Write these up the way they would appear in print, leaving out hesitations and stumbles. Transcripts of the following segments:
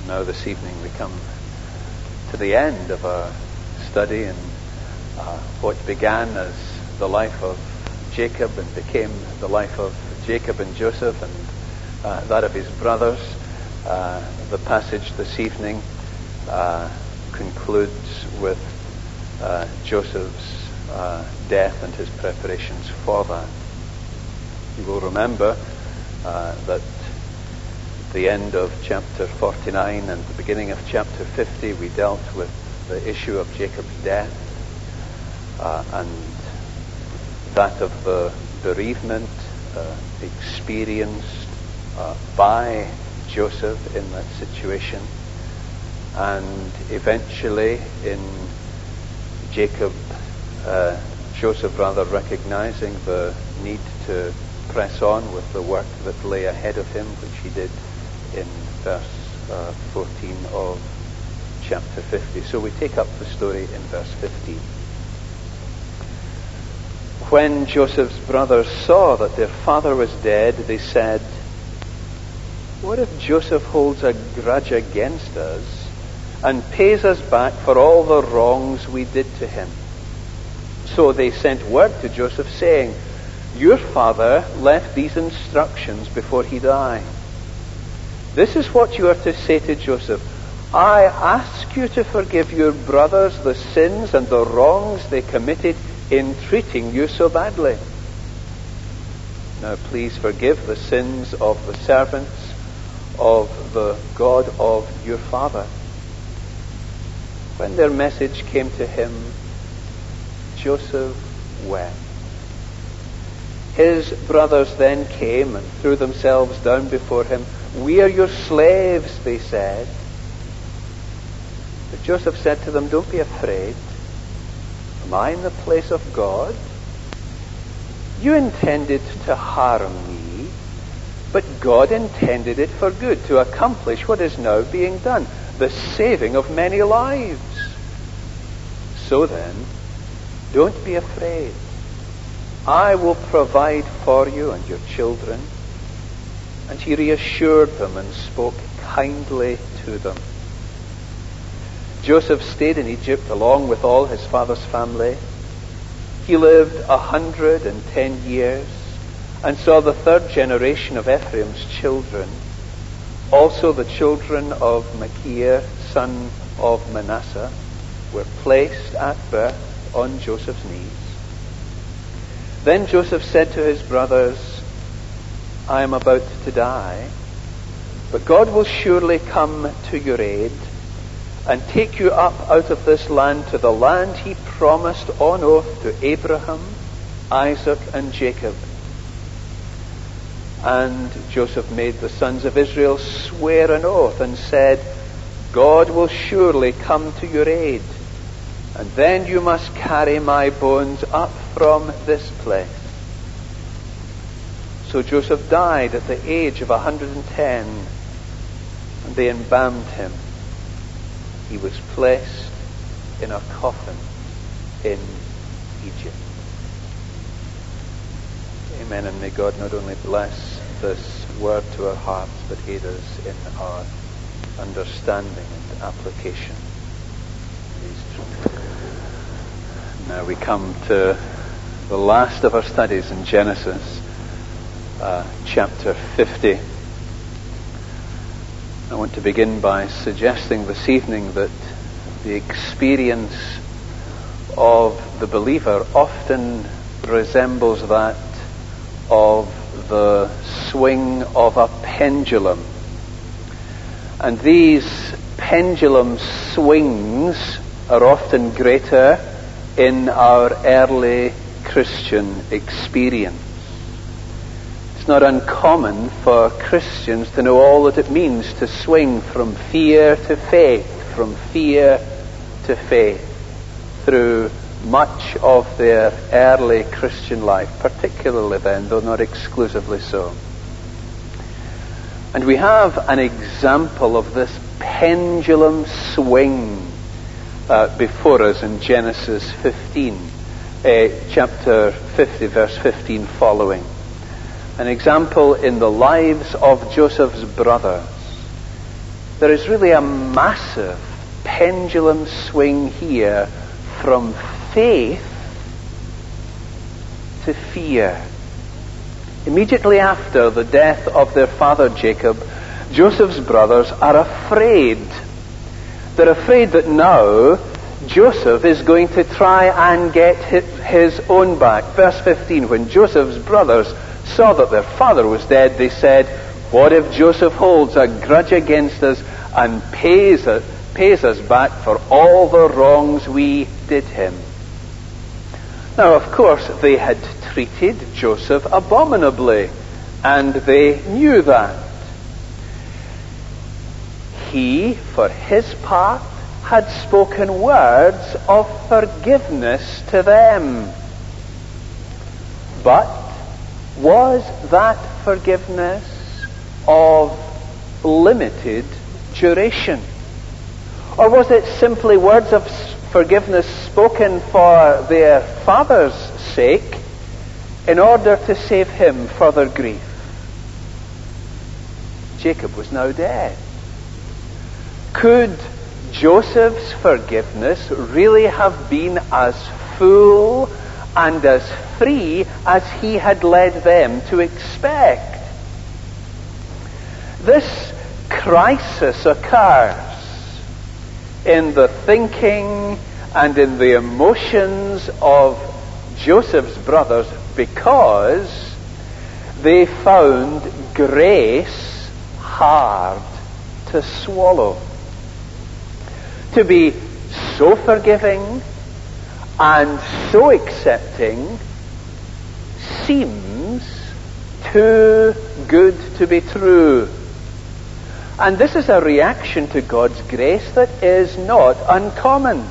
Now this evening we come to the end of our study in what began as the life of Jacob and became the life of Jacob and Joseph and that of his brothers. The passage this evening concludes with Joseph's death and his preparations for that. You will remember that at the end of chapter 49 and the beginning of chapter 50 we dealt with the issue of Jacob's death and that of the bereavement experienced by Joseph in that situation, and eventually in Joseph recognizing the need to press on with the work that lay ahead of him, which he did in verse 14 of chapter 50. So we take up the story in verse 15. When Joseph's brothers saw that their father was dead, they said, "What if Joseph holds a grudge against us and pays us back for all the wrongs we did to him?" So they sent word to Joseph saying, "Your father left these instructions before he died. This is what you are to say to Joseph. I ask you to forgive your brothers the sins and the wrongs they committed in treating you so badly. Now please forgive the sins of the servants of the God of your father." When their message came to him, Joseph wept. His brothers then came and threw themselves down before him. "We are your slaves," they said. But Joseph said to them, "Don't be afraid. Am I in the place of God? You intended to harm me, but God intended it for good, to accomplish what is now being done, the saving of many lives. So then, don't be afraid. I will provide for you and your children." And he reassured them and spoke kindly to them. Joseph stayed in Egypt along with all his father's family. He lived 110 years and saw the third generation of Ephraim's children. Also the children of Machir, son of Manasseh, were placed at birth on Joseph's knees. Then Joseph said to his brothers, "I am about to die, but God will surely come to your aid and take you up out of this land to the land he promised on oath to Abraham, Isaac, and Jacob." And Joseph made the sons of Israel swear an oath and said, "God will surely come to your aid, and then you must carry my bones up from this place." So Joseph died at the age of 110, and they embalmed him. He was placed in a coffin in Egypt. Amen. And may God not only bless this word to our hearts, but aid us in our understanding and application of these truths. Now we come to the last of our studies in Genesis, chapter 50. I want to begin by suggesting this evening that the experience of the believer often resembles that of the swing of a pendulum. And these pendulum swings are often greater in our early Christian experience. It's not uncommon for Christians to know all that it means to swing from fear to faith, from fear to faith, through much of their early Christian life, particularly then, though not exclusively so. And we have an example of this pendulum swing before us in Genesis 15, chapter 50, verse 15 following. An example in the lives of Joseph's brothers there is really a massive pendulum swing here from faith to fear. Immediately after the death of their father Jacob, Joseph's brothers are afraid. They're afraid that now Joseph is going to try and get his own back. Verse 15, when Joseph's brothers saw that their father was dead, they said, "What if Joseph holds a grudge against us and pays us back for all the wrongs we did him?" Now, of course, they had treated Joseph abominably, and they knew that. He, for his part, had spoken words of forgiveness to them. But was that forgiveness of limited duration? Or was it simply words of forgiveness spoken for their father's sake in order to save him further grief? Jacob was now dead. Could Joseph's forgiveness really have been as full and as free as he had led them to expect? This crisis occurs in the thinking and in the emotions of Joseph's brothers because they found grace hard to swallow. To be so forgiving and so accepting seems too good to be true. And this is a reaction to God's grace that is not uncommon.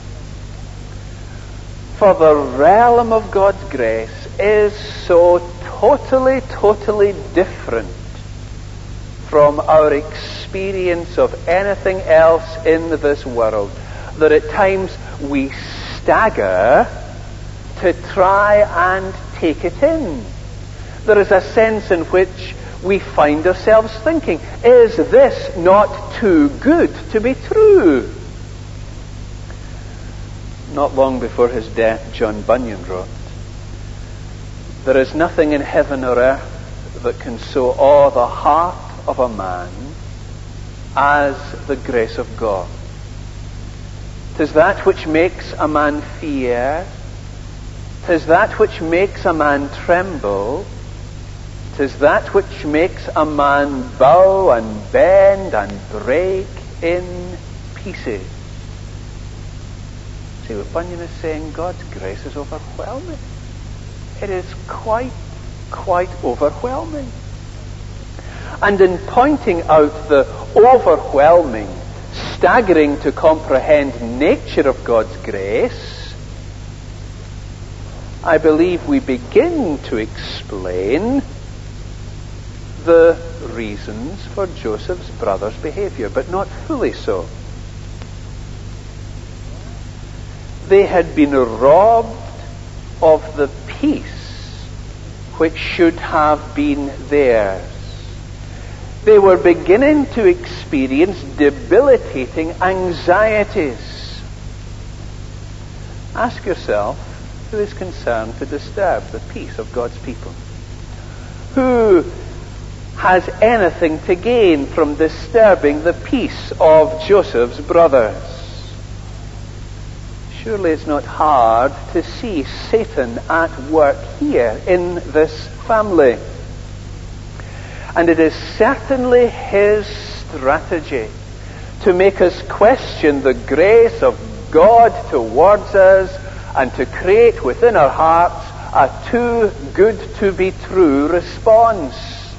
For the realm of God's grace is so totally different from our experience of anything else in this world that at times we stagger to try and take it in. There is a sense in which we find ourselves thinking, is this not too good to be true? Not long before his death, John Bunyan wrote, "There is nothing in heaven or earth that can so awe the heart of a man as the grace of God. 'Tis that which makes a man fear, 'tis that which makes a man tremble, 'tis that which makes a man bow and bend and break in pieces." See what Bunyan is saying? God's grace is overwhelming. It is quite overwhelming. And in pointing out the overwhelming, staggering to comprehend nature of God's grace, I believe we begin to explain the reasons for Joseph's brothers' behavior, but not fully so. They had been robbed of the peace which should have been theirs. They were beginning to experience debilitating anxieties. Ask yourself, who is concerned to disturb the peace of God's people? Who has anything to gain from disturbing the peace of Joseph's brothers? Surely it's not hard to see Satan at work here in this family. And it is certainly his strategy to make us question the grace of God towards us and to create within our hearts a too good to be true response.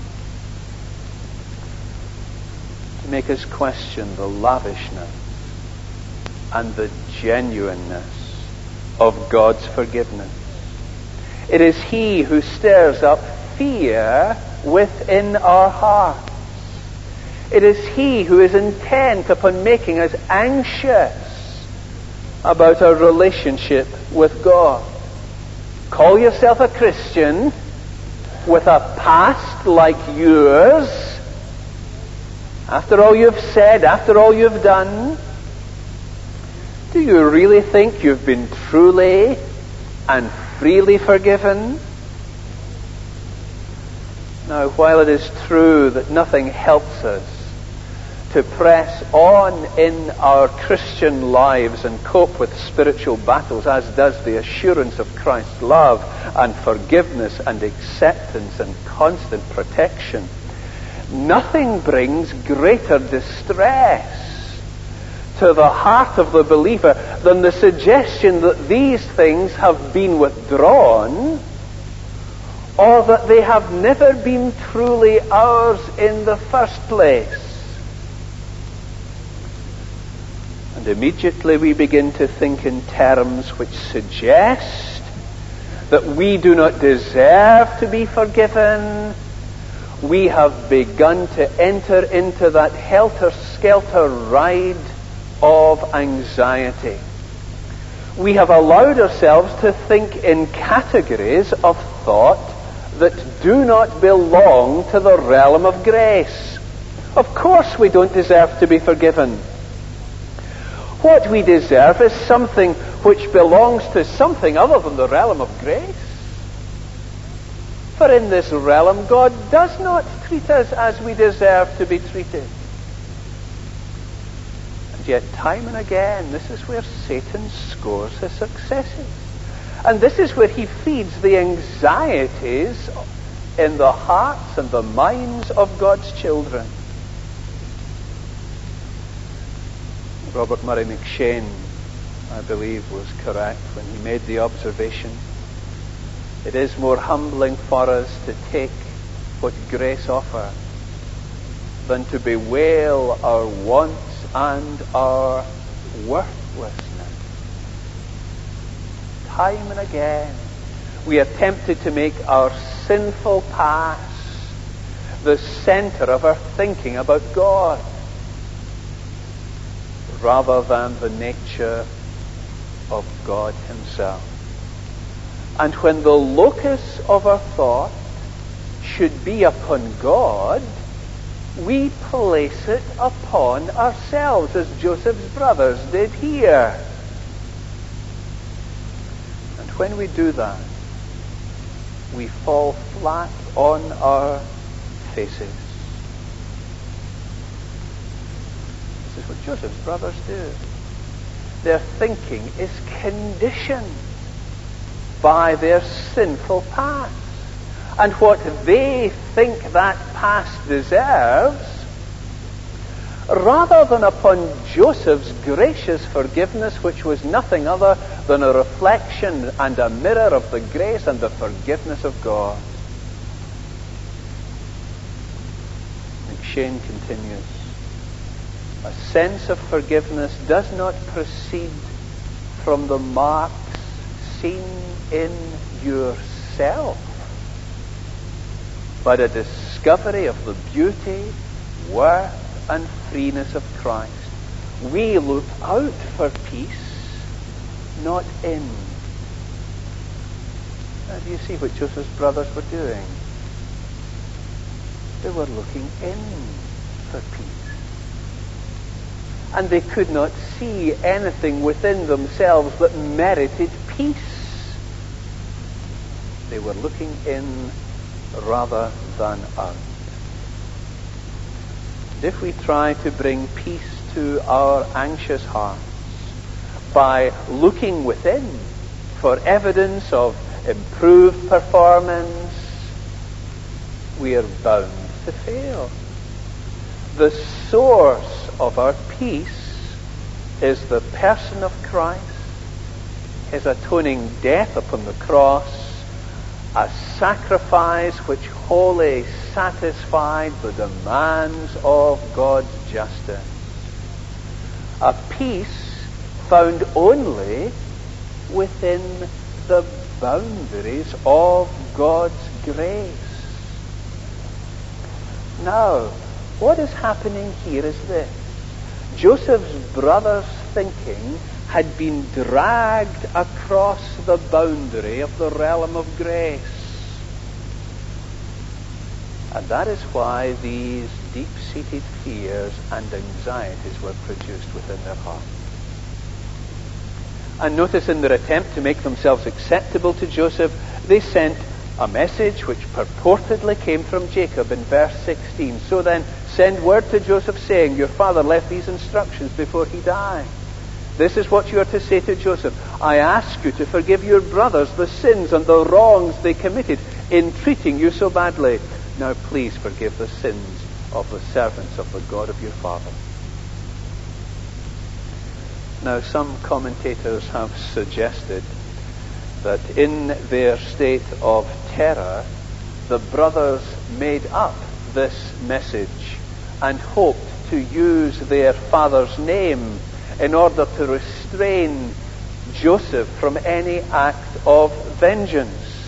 To make us question the lavishness and the genuineness of God's forgiveness. It is He who stirs up fear within our hearts. It is He who is intent upon making us anxious about our relationship with God. Call yourself a Christian with a past like yours, After all you've said, after all you've done, do you really think you've been truly and freely forgiven? Now, while it is true that nothing helps us to press on in our Christian lives and cope with spiritual battles, as does the assurance of Christ's love and forgiveness and acceptance and constant protection, nothing brings greater distress to the heart of the believer than the suggestion that these things have been withdrawn, or that they have never been truly ours in the first place. And immediately we begin to think in terms which suggest that we do not deserve to be forgiven. We have begun to enter into that helter-skelter ride of anxiety. We have allowed ourselves to think in categories of thought that do not belong to the realm of grace. Of course we don't deserve to be forgiven. What we deserve is something which belongs to something other than the realm of grace. For in this realm, God does not treat us as we deserve to be treated. And yet, time and again, this is where Satan scores his successes. And this is where he feeds the anxieties in the hearts and the minds of God's children. Robert Murray McCheyne, I believe, was correct when he made the observation: it is more humbling for us to take what grace offers than to bewail our wants and our worthlessness. Time and again, we are tempted to make our sinful past the center of our thinking about God, rather than the nature of God himself. And when the locus of our thought should be upon God, we place it upon ourselves, as Joseph's brothers did here. And when we do that, we fall flat on our faces. This is what Joseph's brothers do. Their thinking is conditioned by their sinful past. And what they think that past deserves, rather than upon Joseph's gracious forgiveness, which was nothing other than a reflection and a mirror of the grace and the forgiveness of God. McCheyne continues, a sense of forgiveness does not proceed from the marks seen in yourself, but a discovery of the beauty, worth, and freeness of Christ. We look out for peace, not in. Now, do you see what Joseph's brothers were doing? They were looking in for peace. And they could not see anything within themselves that merited peace. They were looking in rather than out. And if we try to bring peace to our anxious hearts by looking within for evidence of improved performance, we are bound to fail. The source of our peace is the person of Christ, his atoning death upon the cross, a sacrifice which wholly satisfied the demands of God's justice. A peace found only within the boundaries of God's grace. Now, what is happening here is this. Joseph's brothers' thinking had been dragged across the boundary of the realm of grace. And that is why these deep-seated fears and anxieties were produced within their heart. And notice, in their attempt to make themselves acceptable to Joseph, they sent a message which purportedly came from Jacob in verse 16. So then, send word to Joseph saying, your father left these instructions before he died. This is what you are to say to Joseph. I ask you to forgive your brothers the sins and the wrongs they committed in treating you so badly. Now please forgive the sins of the servants of the God of your father. Now some commentators have suggested that in their state of terror, the brothers made up this message and hoped to use their father's name in order to restrain Joseph from any act of vengeance.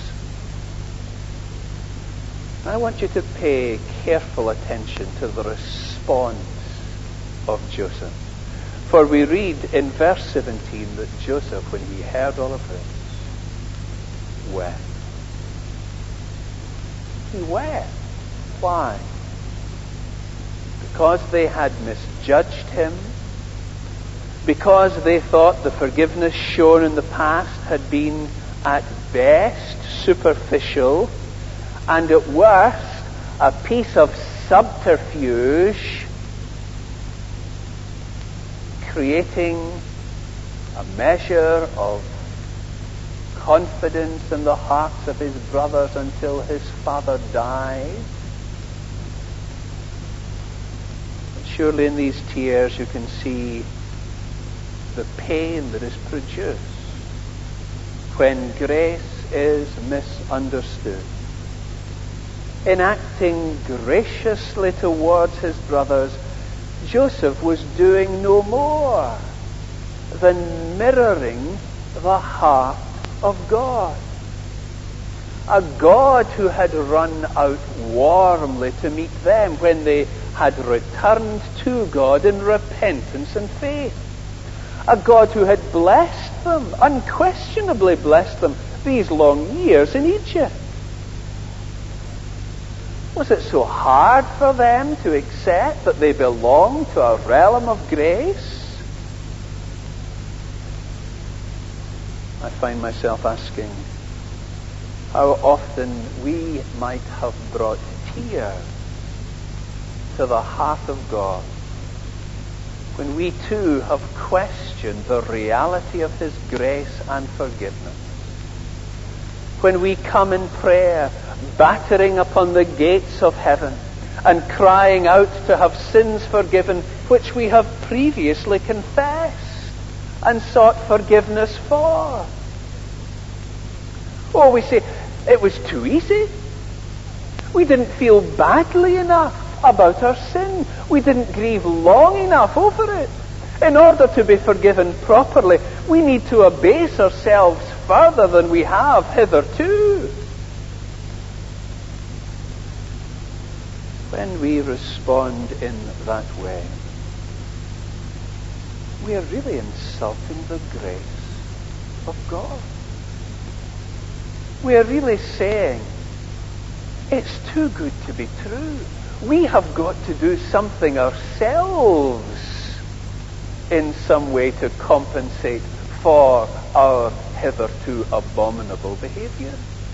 I want you to pay careful attention to the response of Joseph. For we read in verse 17 that Joseph, when he heard all of this, wept. He wept. Why? Because they had misjudged him, because they thought the forgiveness shown in the past had been at best superficial, and at worst a piece of subterfuge, creating a measure of confidence in the hearts of his brothers until his father died. But surely in these tears you can see the pain that is produced when grace is misunderstood. In acting graciously towards his brothers, Joseph was doing no more than mirroring the heart of God. A God who had run out warmly to meet them when they had returned to God in repentance and faith. A God who had blessed them, unquestionably blessed them, these long years in Egypt. Was it so hard for them to accept that they belonged to a realm of grace? I find myself asking how often we might have brought tears to the heart of God when we too have questioned the reality of his grace and forgiveness. When we come in prayer, battering upon the gates of heaven and crying out to have sins forgiven which we have previously confessed and sought forgiveness for. Oh, we say, it was too easy. We didn't feel badly enough about our sin. We didn't grieve long enough over it. In order to be forgiven properly, we need to abase ourselves further than we have hitherto. When we respond in that way, we are really insulting the grace of God. We are really saying, it's too good to be true. We have got to do something ourselves in some way to compensate for our hitherto abominable behavior.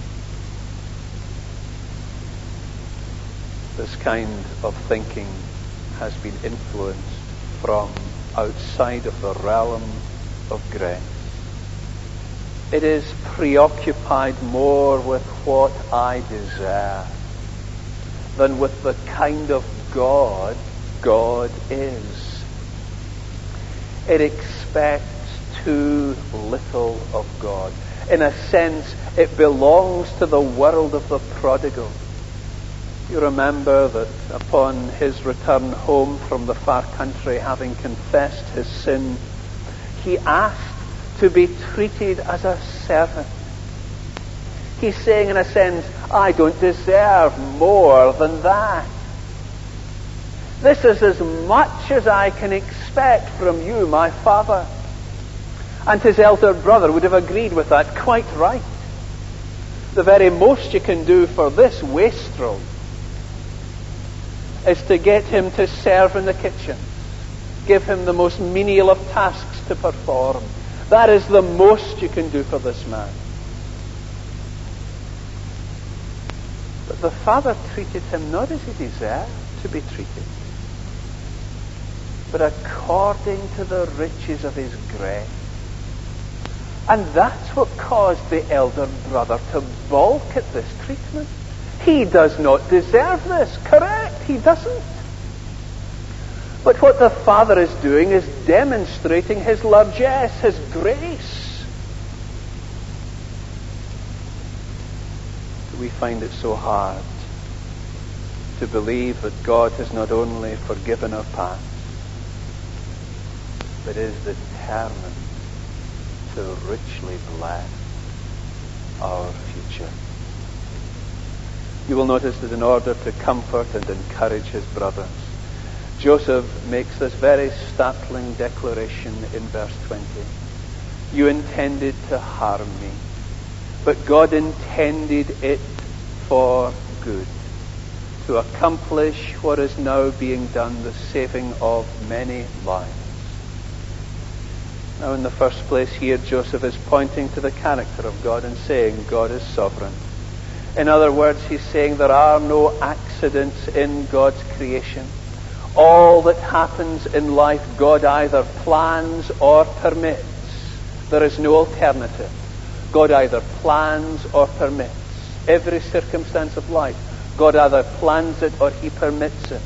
This kind of thinking has been influenced from outside of the realm of grace. It is preoccupied more with what I deserve than with the kind of God God is. It expects too little of God. In a sense, it belongs to the world of the prodigal. You remember that upon his return home from the far country, having confessed his sin, he asked to be treated as a servant. He's saying, in a sense, I don't deserve more than that. This is as much as I can expect from you, my father. And his elder brother would have agreed with that quite right. The very most you can do for this wastrel is to get him to serve in the kitchen. Give him the most menial of tasks to perform. That is the most you can do for this man. But the father treated him not as he deserved to be treated, but according to the riches of his grace. And that's what caused the elder brother to balk at this treatment. He does not deserve this. Correct, he doesn't. But what the father is doing is demonstrating his largesse, his grace. We find it so hard to believe that God has not only forgiven our past, but is determined to richly bless our future. You will notice that in order to comfort and encourage his brothers, Joseph makes this very startling declaration in verse 20. You intended to harm me, but God intended it for good, to accomplish what is now being done, the saving of many lives. Now, in the first place here, Joseph is pointing to the character of God and saying God is sovereign. In other words, he's saying there are no accidents in God's creation. All that happens in life, God either plans or permits. There is no alternative. God either plans or permits. Every circumstance of life, God either plans it or he permits it.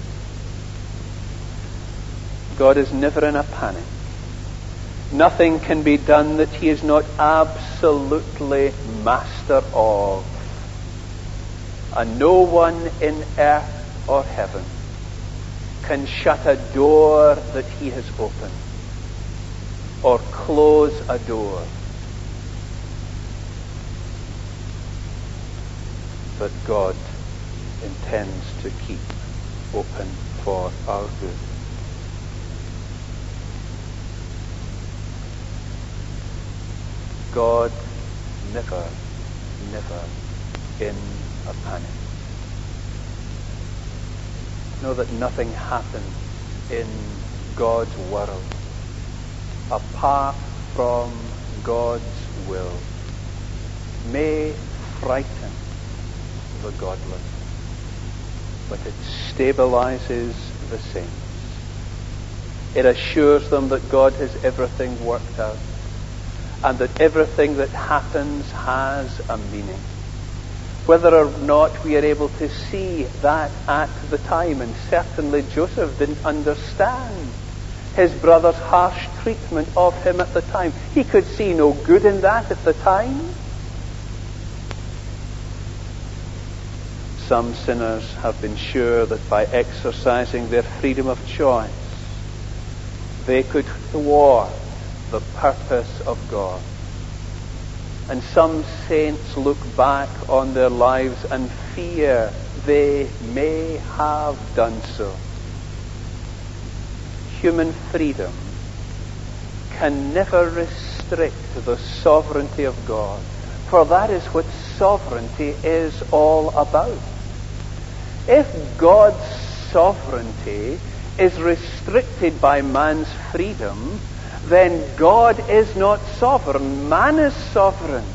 God is never in a panic. Nothing can be done that he is not absolutely master of. And no one in earth or heaven can shut a door that he has opened or close a door that God intends to keep open for our good. God never in a panic. Know that nothing happens in God's world apart from God's will may frighten the godless, but it stabilizes the saints. It assures them that God has everything worked out, and that everything that happens has a meaning. Whether or not we are able to see that at the time, and certainly Joseph didn't understand his brother's harsh treatment of him at the time. He could see no good in that at the time. Some sinners have been sure that by exercising their freedom of choice, they could thwart the purpose of God. And some saints look back on their lives and fear they may have done so. Human freedom can never restrict the sovereignty of God, for that is what sovereignty is all about. If God's sovereignty is restricted by man's freedom, then God is not sovereign. Man is sovereign.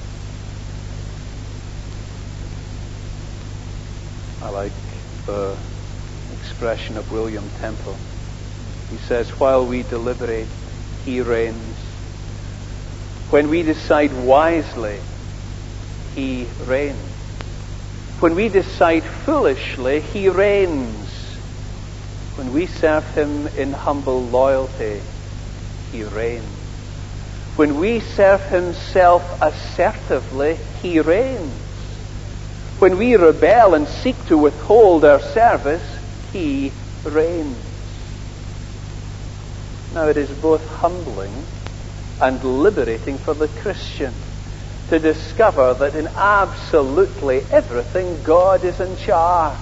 I like the expression of William Temple. He says, while we deliberate, he reigns. When we decide wisely, he reigns. When we decide foolishly, he reigns. When we serve him in humble loyalty, he reigns. When we serve him self-assertively, he reigns. When we rebel and seek to withhold our service, he reigns. Now it is both humbling and liberating for the Christian to discover that in absolutely everything God is in charge.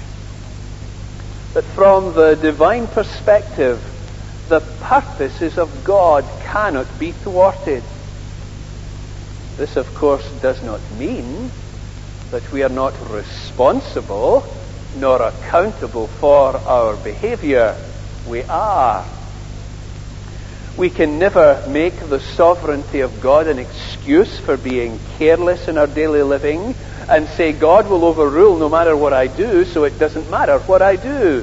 That from the divine perspective, the purposes of God cannot be thwarted. This, of course, does not mean that we are not responsible nor accountable for our behavior. We are. We can never make the sovereignty of God an excuse for being careless in our daily living and say God will overrule no matter what I do, so it doesn't matter what I do.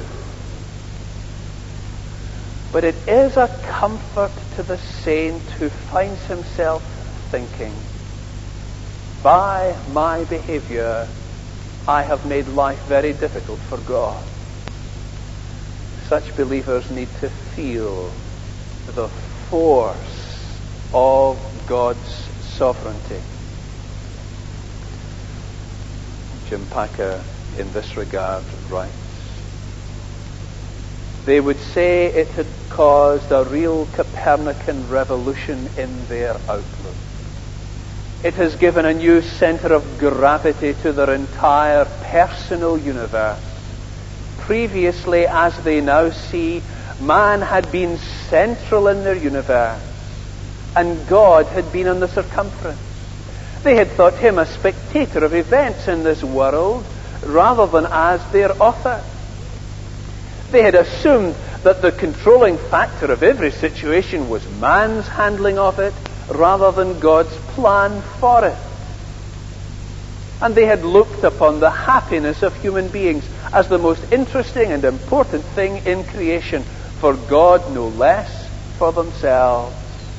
But it is a comfort to the saint who finds himself thinking, by my behavior, I have made life very difficult for God. Such believers need to feel the force of God's sovereignty. Jim Packer, in this regard, writes, they would say it had caused a real Copernican revolution in their outlook. It has given a new center of gravity to their entire personal universe. Previously, as they now see, man had been central in their universe, and God had been on the circumference. They had thought him a spectator of events in this world, rather than as their author. They had assumed that the controlling factor of every situation was man's handling of it, rather than God's plan for it. And they had looked upon the happiness of human beings as the most interesting and important thing in creation, for God no less for themselves.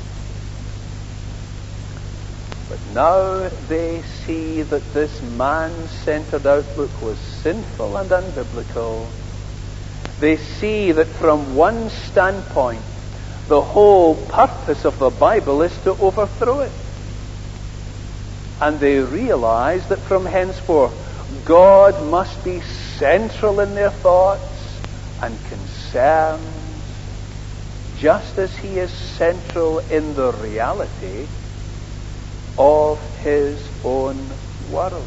But now they see that this man-centered outlook was sinful and unbiblical. They see that from one standpoint, the whole purpose of the Bible is to overthrow it. And they realize that from henceforth, God must be central in their thoughts and concerns, just as he is central in the reality of his own world.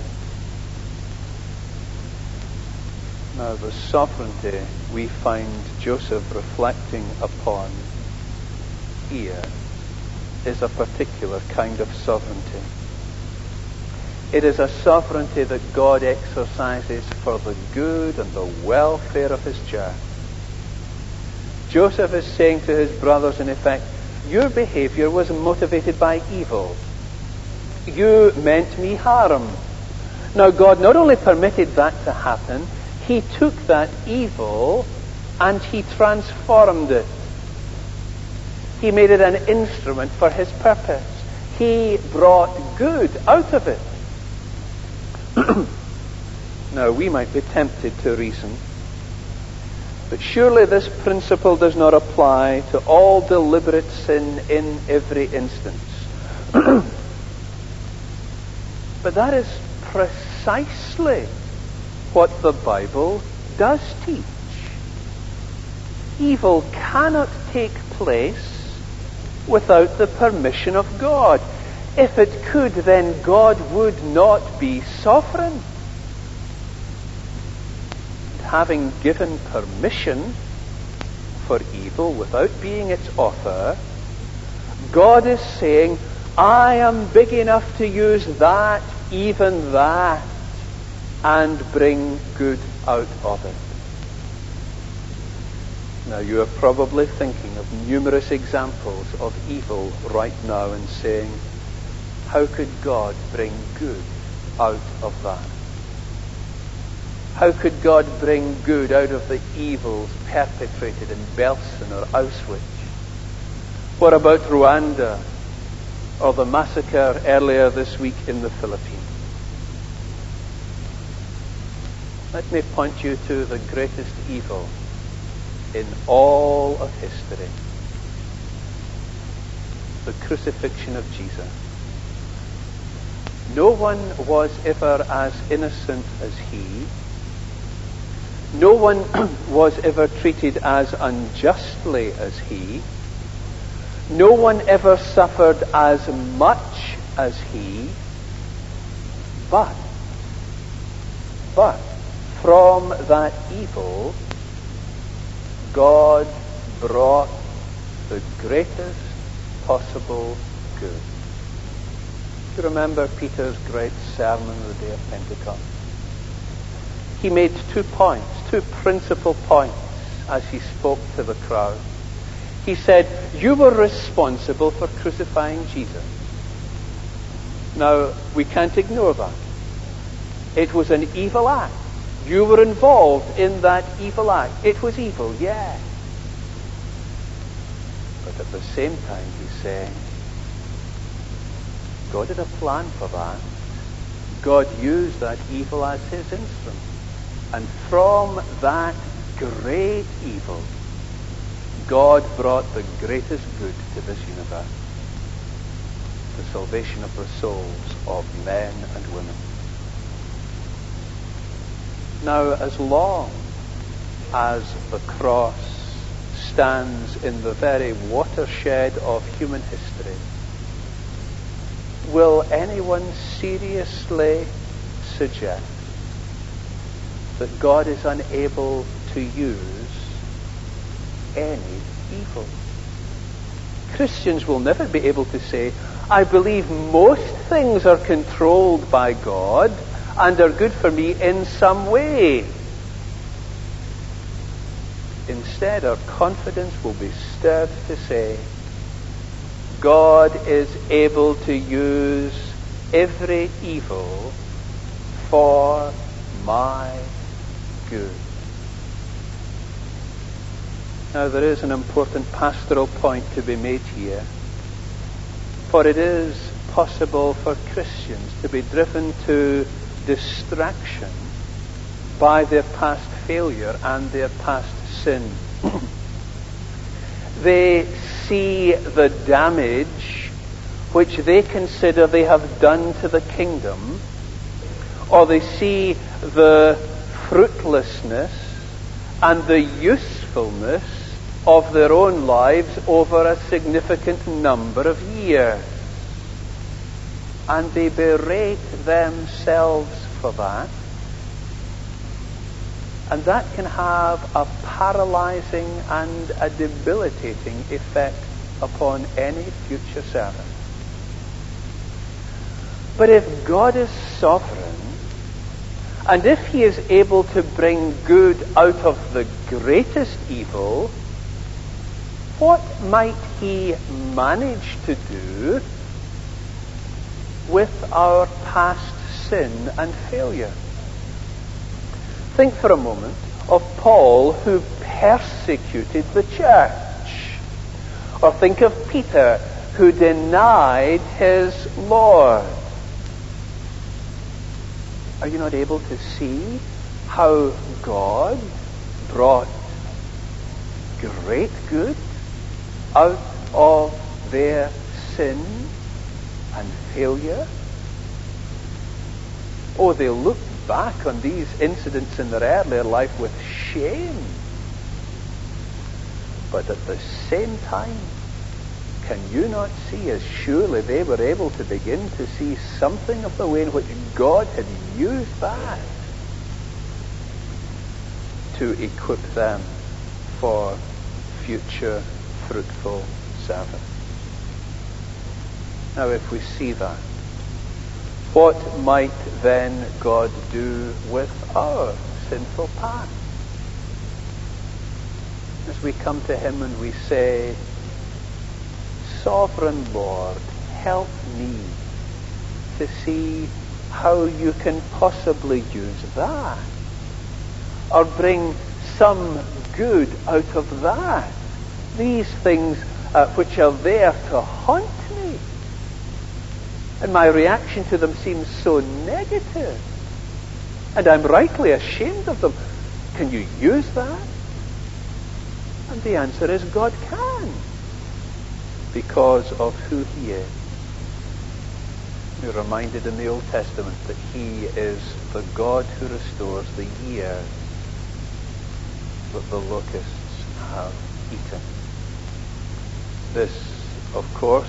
Now, the sovereignty we find Joseph reflecting upon here is a particular kind of sovereignty. It is a sovereignty that God exercises for the good and the welfare of his church. Joseph is saying to his brothers, in effect, your behavior was motivated by evil. You meant me harm. Now, God not only permitted that to happen, he took that evil and he transformed it. He made it an instrument for his purpose. He brought good out of it. Now, we might be tempted to reason, but surely this principle does not apply to all deliberate sin in every instance. But that is precisely what the Bible does teach. Evil cannot take place without the permission of God. If it could, then God would not be sovereign. Having given permission for evil without being its author, God is saying, I am big enough to use that, even that, and bring good out of it. Now, you are probably thinking of numerous examples of evil right now and saying, how could God bring good out of that? How could God bring good out of the evils perpetrated in Belsen or Auschwitz? What about Rwanda or the massacre earlier this week in the Philippines? Let me point you to the greatest evil in all of history. The crucifixion of Jesus. No one was ever as innocent as he. No one was ever treated as unjustly as he. No one ever suffered as much as he. But from that evil, God brought the greatest possible good. Do you remember Peter's great sermon on the day of Pentecost? he made 2 points, 2 principal points as he spoke to the crowd. He said, you were responsible for crucifying Jesus. Now, we can't ignore that. It was an evil act. You were involved in that evil act. It was evil, yeah. But at the same time, he's saying, God had a plan for that. God used that evil as his instrument. And from that great evil, God brought the greatest good to this universe. The salvation of the souls of men and women. Now, as long as the cross stands in the very watershed of human history, will anyone seriously suggest that God is unable to use any evil? Christians will never be able to say, I believe most things are controlled by God and are good for me in some way. Instead, our confidence will be stirred to say, God is able to use every evil for my good. Now, there is an important pastoral point to be made here, for it is possible for Christians to be driven to distraction by their past failure and their past sin. They see the damage which they consider they have done to the kingdom, or they see the fruitlessness and the usefulness of their own lives over a significant number of years. And they berate themselves for that. And that can have a paralyzing and a debilitating effect upon any future servant. But if God is sovereign, and if he is able to bring good out of the greatest evil, what might he manage to do with our past sin and failure? Think for a moment of Paul, who persecuted the church. Or think of Peter, who denied his Lord. Are you not able to see how God brought great good out of their sin and failure? Oh, they looked back on these incidents in their earlier life with shame. But at the same time, can you not see as surely they were able to begin to see something of the way in which God had used that to equip them for future fruitful service? Now, if we see that, what might then God do with our sinful past? As we come to him and we say, Sovereign Lord, help me to see how you can possibly use that, or bring some good out of that. These things which are there to haunt me. And my reaction to them seems so negative. And I'm rightly ashamed of them. Can you use that? And the answer is God can. Because of who he is. We're reminded in the Old Testament that he is the God who restores the years that the locusts have eaten. This, of course,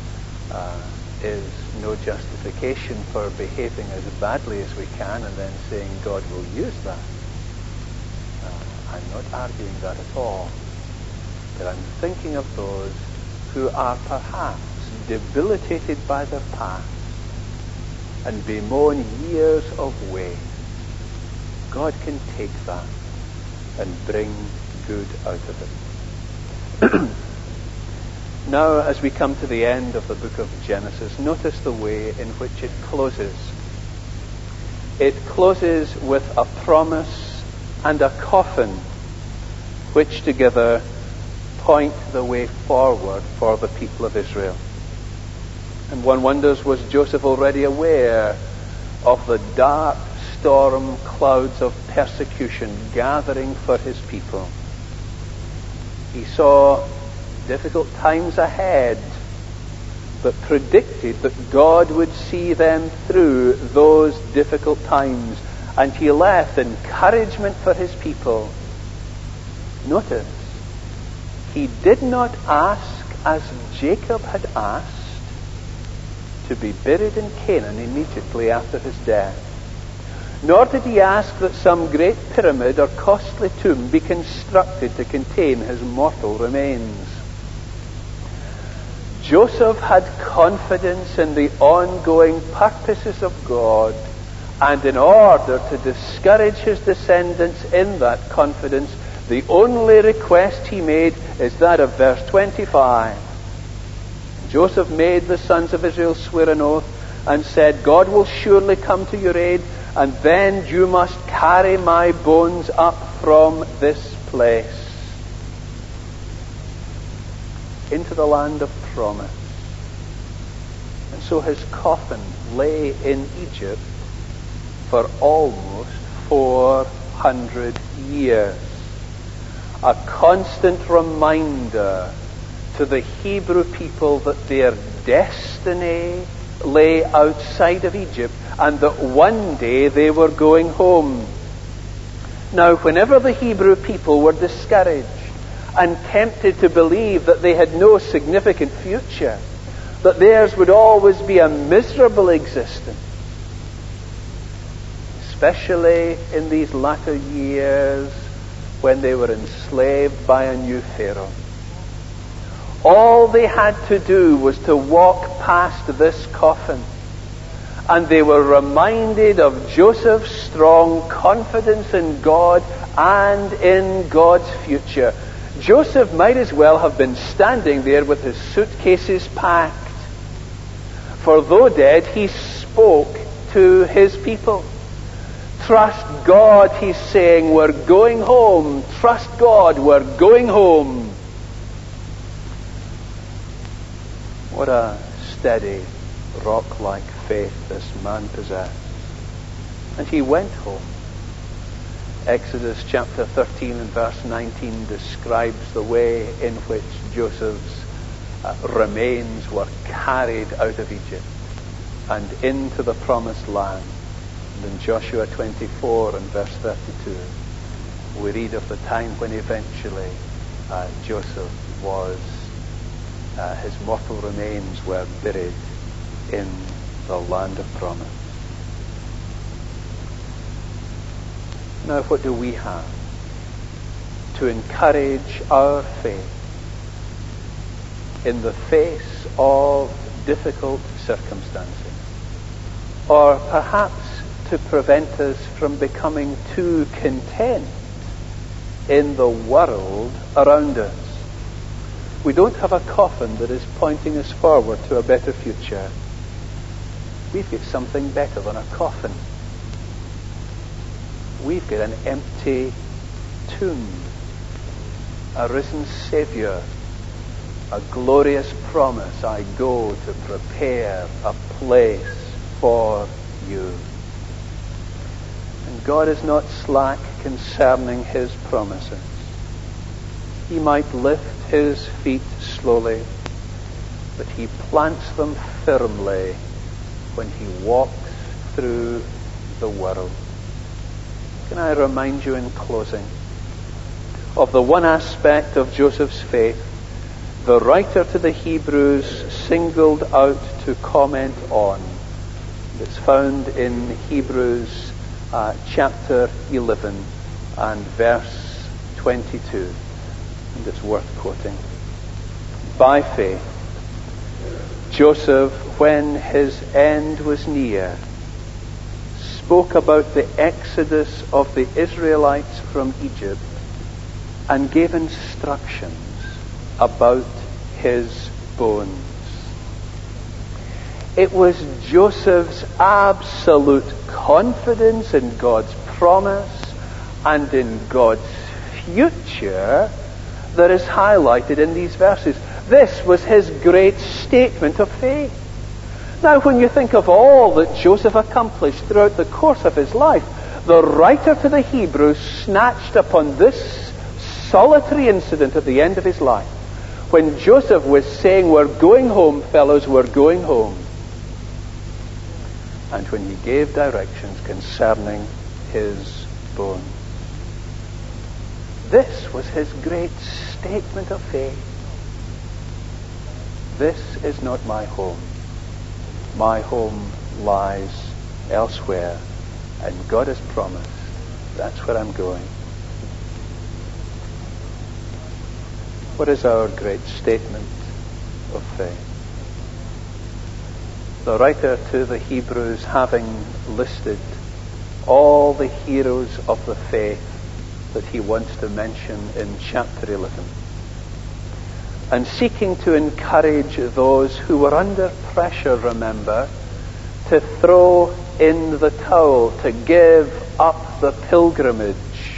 is no justification for behaving as badly as we can and then saying God will use that. I'm not arguing that at all. But I'm thinking of those who are perhaps debilitated by their past and bemoan years of waste. God can take that and bring good out of it. Now, as we come to the end of the book of Genesis, notice the way in which it closes. It closes with a promise and a coffin, which together point the way forward for the people of Israel. And one wonders, was Joseph already aware of the dark storm clouds of persecution gathering for his people? He saw difficult times ahead, but predicted that God would see them through those difficult times, and he left encouragement for his people. Notice, he did not ask, as Jacob had asked, to be buried in Canaan immediately after his death. Nor did he ask that some great pyramid or costly tomb be constructed to contain his mortal remains. Joseph had confidence in the ongoing purposes of God, and in order to discourage his descendants in that confidence, the only request he made is that of verse 25. Joseph made the sons of Israel swear an oath and said, God will surely come to your aid, and then you must carry my bones up from this place into the land of promise. And so his coffin lay in Egypt for almost 400 years. A constant reminder to the Hebrew people that their destiny lay outside of Egypt, and that one day they were going home. Now, whenever the Hebrew people were discouraged and tempted to believe that they had no significant future, that theirs would always be a miserable existence, especially in these latter years when they were enslaved by a new Pharaoh, all they had to do was to walk past this coffin, and they were reminded of Joseph's strong confidence in God and in God's future. Joseph might as well have been standing there with his suitcases packed. For though dead, he spoke to his people. Trust God, he's saying, we're going home. Trust God, we're going home. What a steady, rock-like faith this man possessed. And he went home. Exodus chapter 13 and verse 19 describes the way in which Joseph's remains were carried out of Egypt and into the promised land. And in Joshua 24 and verse 32, we read of the time when eventually Joseph was, his mortal remains were buried in the land of promise. Now, what do we have to encourage our faith in the face of difficult circumstances, or perhaps to prevent us from becoming too content in the world around us? We don't have a coffin that is pointing us forward to a better future. We've got something better than a coffin. We've got an empty tomb, a risen Savior, a glorious promise. I go to prepare a place for you. And God is not slack concerning his promises. He might lift his feet slowly, but he plants them firmly when he walks through the world. Can I remind you in closing of the one aspect of Joseph's faith the writer to the Hebrews singled out to comment on? It's found in Hebrews chapter 11 and verse 22, and it's worth quoting. By faith, Joseph, when his end was near, spoke about the exodus of the Israelites from Egypt and gave instructions about his bones. It was Joseph's absolute confidence in God's promise and in God's future that is highlighted in these verses. This was his great statement of faith. Now, when you think of all that Joseph accomplished throughout the course of his life, the writer to the Hebrews snatched upon this solitary incident at the end of his life, when Joseph was saying, "We're going home, fellows, we're going home." And when he gave directions concerning his bones. This was his great statement of faith. This is not my home. My home lies elsewhere, and God has promised that's where I'm going. What is our great statement of faith? The writer to the Hebrews, having listed all the heroes of the faith that he wants to mention in chapter 11, and seeking to encourage those who were under pressure, remember, to throw in the towel, to give up the pilgrimage,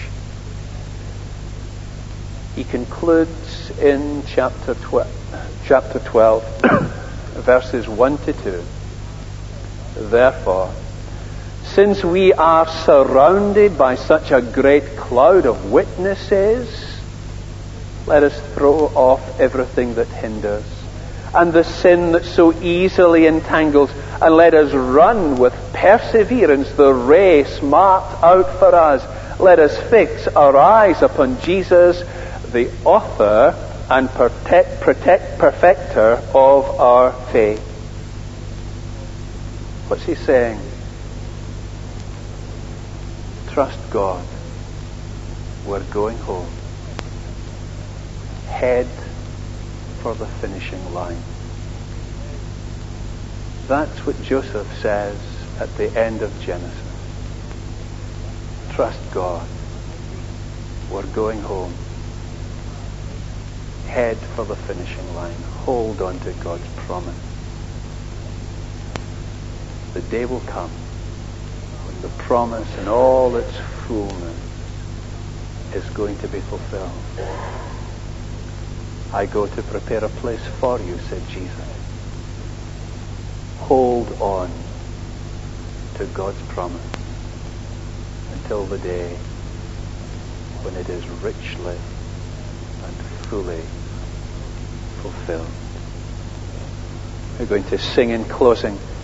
he concludes in chapter 12, verses 1 to 2. Therefore, since we are surrounded by such a great cloud of witnesses, let us throw off everything that hinders and the sin that so easily entangles, and let us run with perseverance the race marked out for us. Let us fix our eyes upon Jesus, the author and perfecter of our faith. What's he saying? Trust God. We're going home. Head for the finishing line. That's what Joseph says at the end of Genesis. Trust God. We're going home. Head for the finishing line. Hold on to God's promise. The day will come when the promise in all its fullness is going to be fulfilled. I go to prepare a place for you, said Jesus. Hold on to God's promise until the day when it is richly and fully fulfilled. We're going to sing in closing